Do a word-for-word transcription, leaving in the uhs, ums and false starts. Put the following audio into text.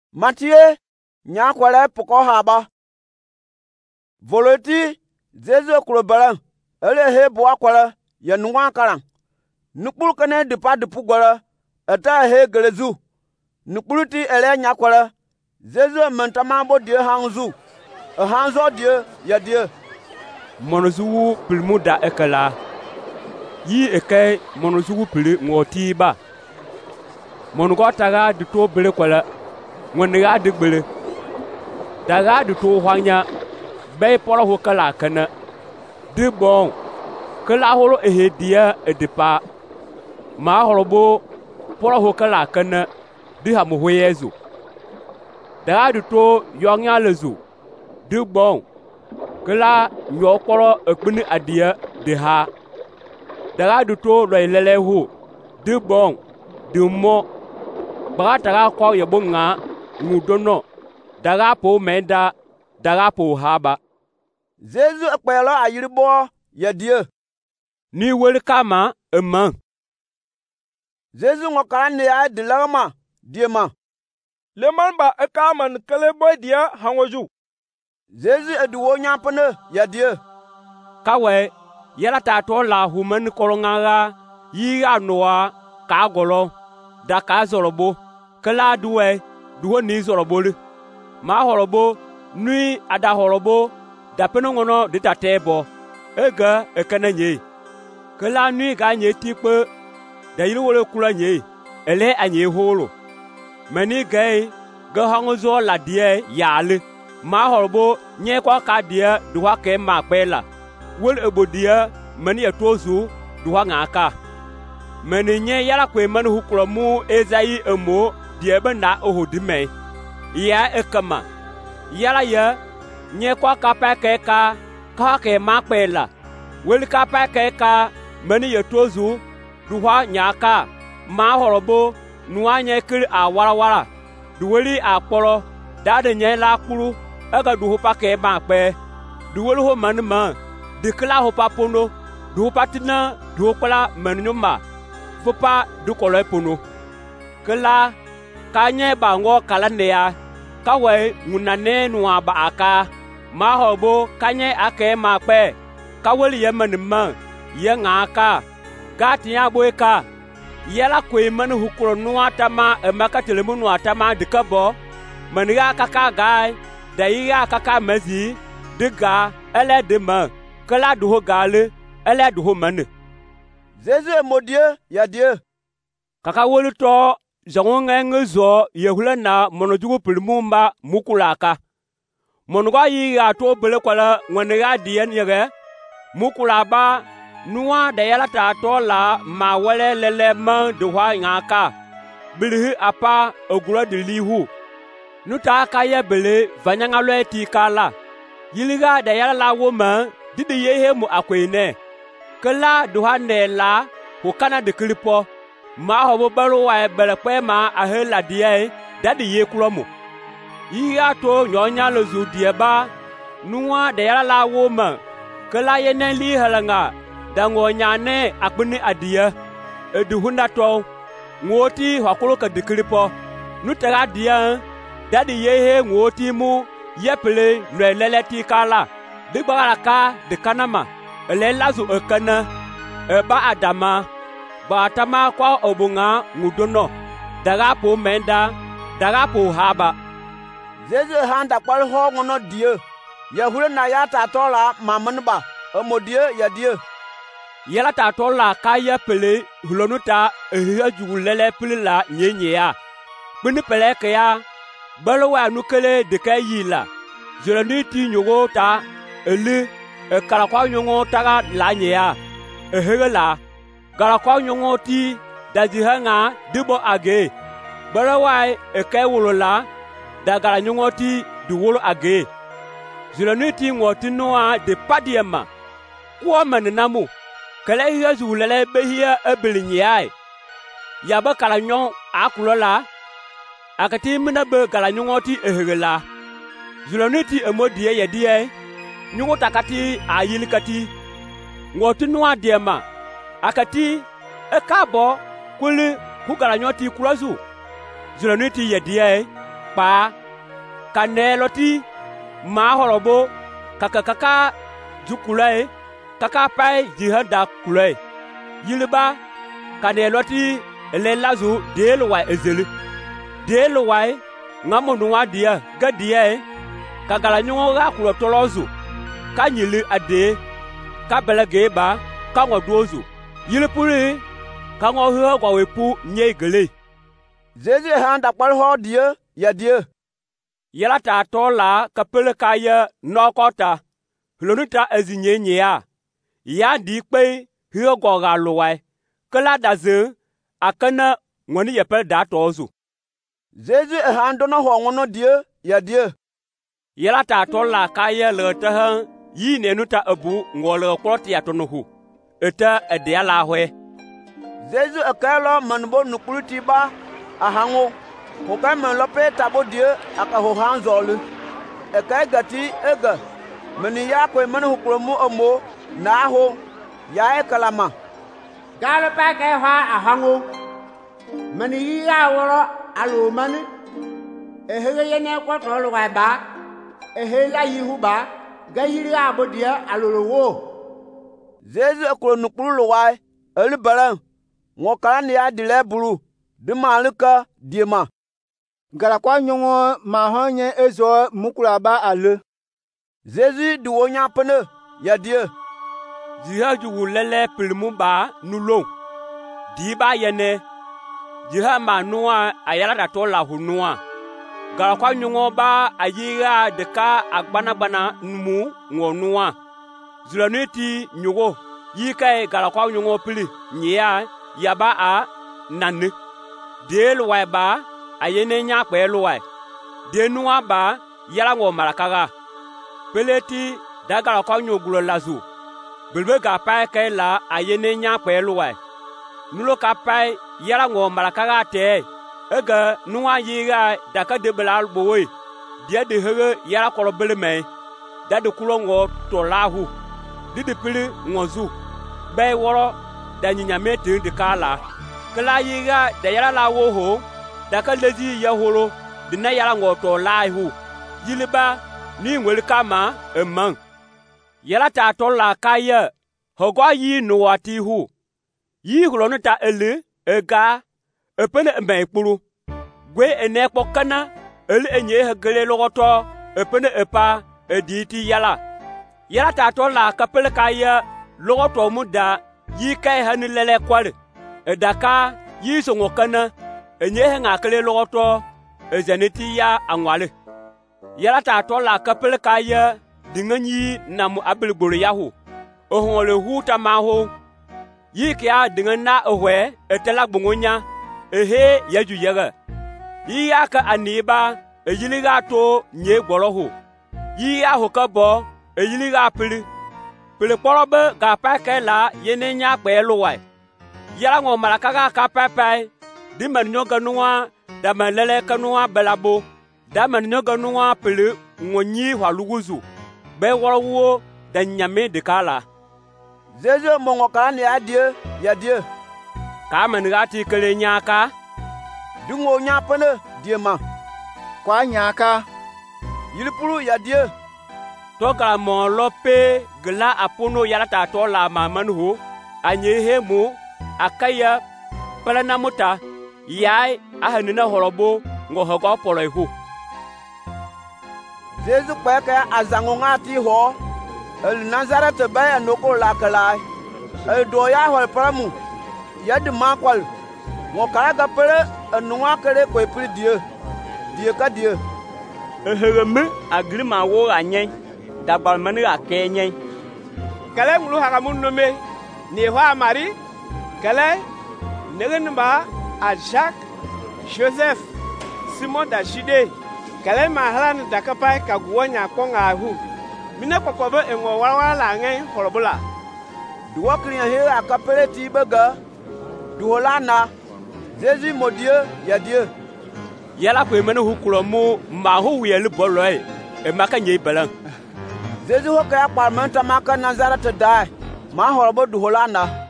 Matthieu nya kwale poko haba. Voloti Zezu kulobala ele he bo akwala ya nuwa karan. Nukpul kane dipa dipu gwala ata he gelezu. Nukpuluti ele nya kwala Zezu mentama bo die hanzu. A hanzo die ya die. Monozugu pilmuda ekala. Yi eke monozugu pili ngoti ba. Monugo taga duto bele kwala. Ngoniga digbele. Daga duto hwanya bay polo ho kala kana. De bon. Kala holo ehedia edipa. Ma holobo polo ho kala kana. Di hamu hoyezu. Daga duto yonya lezu. De bon. Kala nyo polo ekpini adia de ha. Daga duto lo ilele ho. De bon. De mo. Baga taga kwa yebonga ngudono. Daga po menda. Daga po haba. Zezu ekpelo ayiribo ya die. Ni weli kama eman. Zezu ngokara ne ya dilama die ma. Le man ba ekama nkele boy dia hangoju. Zezu eduwo nyampane ya die. Kawe yala ta to la human kolonga yi anoa ka golo da ka zorobo kala duwe duwo ni zorobole ma horobo nui ada horobo da peno ngono de tatebo ega ekananye kala nui ga nye tikpe da yiri wole kula nye ele anye holo mani gai ga hangozo la die yale ma horobo nye kwa ka die duwa ke ma pela wol ebodia mani atozu duwa ngaka mani nye yala kwe mani hukromu ezai emo die benda ohodime ya ekama yala ya nye kwa kapa ke ka ka ke ma pela wol kapa ke ka mani atozu duwa nyaka ma horobo nuwa nye kiri awara wara duweli akporo dade nye la kuru aga duho pa ke ma pe duweli ho mani ma dikla ho pa pono duho patina duho kala mannyuma fopa du kolo pono kala kanye bango kala neya kawe ngunane nuwa ba aka ma hobo kanye ake ma pe kaweli ye manima ye ngaka gatinya boyka yala kwe mani hukuro nuwa tama emaka telemu nuwa tama dikabo maniga kaka gai da yiga kaka mezi diga ele dema kala duho gale ele duho mani Zezu emodie ya die. Kaka wolu to zongo ngezo yehula na monojugu pilmumba mukulaka monuga yiga to bele kwala ngwaniga dien yege mukulaba nuwa da yala ta to la ma wele lele ma de hwa ngaka bilhi apa ogura de lihu nuta ka ye bele vanyanga leti kala yiliga da yala la woma didi yehe mu akwene kala duha ne la ho kana de klipo ma ho balo wa bele pe ma ahela die dadi ye kulomo yiya to nyonya lo zu die ba nuwa da yala la woma kala ye ne li halanga dango nyane akbuni adia eduhunda to ngoti hakolo ka dikripo nutara dia dadi yehe ngoti mu yepele nleleti kala digbara ka de kanama ele lazu ekana eba adama ba tama kwa obunga ngudono daga po menda daga po haba Zezu handa kwal ho ngono die yehule na ya ta tola mamanba omodie ya die. Yala ta tola kaya pele hulonuta ehia jugulele pele la nyenye ya bini pele ke ya balowa nukele de kayila zelani ti nyogo ta eli e kala kwa nyongo taga la nye ya ehela kala kwa nyongo ti daji hanga dibo age balowa e kay wolola da kala nyongo ti du wolo age zelani ti ngoti noa de padiema kwa maninamu kala hiya zulele behia ebilinyai yaba kala nyon akulola akati mina be kala nyongoti ehela zuloniti emodie yedie nyugo takati ayilikati ngoti nuwa diema akati ekabo kuli ku kala nyoti kulazu zuloniti yedie kpa ka neeloti ma horobo kaka kaka jukulai kaka pai jihada kulai yilba ka neeloti ele lazu delwa ezeli delwa ngamo nuwa dia gadia ka galanyo ga kulo tolozu ka nyili ade ka belage ba ka ngodozu yilpuri ka ngo ho kwa wepu nye gele Jésus han da kwal ho die ya die yala ta tola ka pele ka ya nokota lonuta ezinye nya ya di pe ho go ga luwai kala da ze akana ngoni ye pel da tozu Jésus han do no ho ngono die ya die yala ta tola ka ya le ta han yi ne nuta abu ngole kwoti ya tonuhu eta edia la hwe Jésus akalo manbo nukuluti ba ahango ho ka men lope tabo die aka ho han zolu e ka gati ega meni ya ko men hu kromu omo na ho ya e kalama galo pa ka ha ahango meni ya woro alo mani e hege yene ko to lo ba e he la yihu ba ga yiri abo die alo wo Jésus akro nukulu lo wai eli baran ngo kala ni adile buru de malika diema ngara kwa nyongo ma honye ezo mukula ba ale Jésus du wonya pene ya die jiha ju lele pilmu ba nulo di ba yene jiha ma nuwa ayala da to la hunua ngara kwa nyongo ba ayiga de ka agbana gbana numu ngonua zulaniti nyugo yikai ngara kwa nyongo pili nyia yaba a nane del wa ba ayene nya pe lo wa de nuwa ba yala ngo marakaga peleti dagara ko nyogulo lazu belbe ga pa ke la ayene nya pe lo wa nulo ka pa yala ngo marakaga te ega nuwa yiga daka de belal bowe dia de hege yala ko bele me da de kulo ngo to lahu di de pili ngozu be woro da nyinya mete de kala kala yiga da yala la wo ho da ka lezi ya horo dina yala ngo to lai hu yiliba ni ngwel kama emman yala ta to la kaya hogo yi no wati hu yi huro no ta ele ega epene me puru gwe ene kpokana ele enye hegele logoto epene epa editi yala yala ta to la kapele kaya logoto muda yi kai hanilele kwale edaka yi songo kana enye nga kele logoto ezeneti ya anwale yala ta to la kapel kaya dinganyi namu abilgboro yahu ohole huta maho yi kya dinganna ohwe etela gbongonya ehe yaju yaga yi aka aniba ejiliga to nye gboroho yi aho kabo ejiliga pili pili porobe ga pakela yenenya peluwai yala ngo malakaga ka papai di man nyoga nuwa da man lele kanuwa belabo da man nyoga nuwa pili ngonyi haluguzu be worowo da nyame de kala Jésus mongo kala ni adie ya die ka man gati kele nyaka dungo nya pene diema kwa nyaka yilpuru ya die to ka mo lope gla apono yala ta to la mamanu ho anye hemu akaya palana muta yai ahanina horobo ngo hogo polo ihu Jésus kweke azango ngati ho el Nazareth ba enoko la kala el do ya hol pramu yad makwal ngo karaga pere enwa kere ko ipri die die ka die eheme agrima wo anye dagbal mani akenye kale ngulu hakamun nome ni ho amari kale negenba a Jacques, Joseph, Simon da Jude, kale mahalan da kapai ka guanya konga hu. Mina kokobe engo wawa la ngai horobula. Duwa kriya he akapere ti bega. Duholana. Jésus mon Dieu, ya Dieu. Yala ko mena hu kulo mu ma hu yeli boloi e maka nyei balan. Jésus ho ka pa manta maka Nazareth dai. Ma horobo duholana.